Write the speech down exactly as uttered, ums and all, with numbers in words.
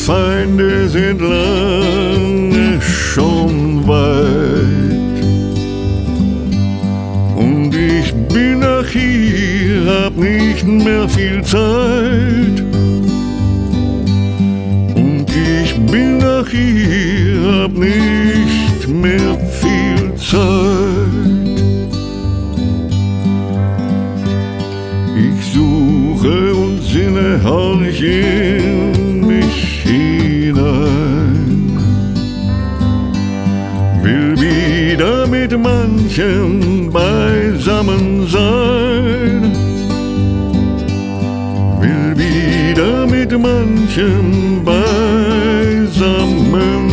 Feinde sind lange schon weit. Und ich bin nach hier, hab nicht mehr viel Zeit. Und ich bin nach hier, hab nicht mehr viel Zeit. Ich suche und sinne herrlich in mich hinein, will wieder mit manchen beisammen sein, will wieder mit manchem beisammen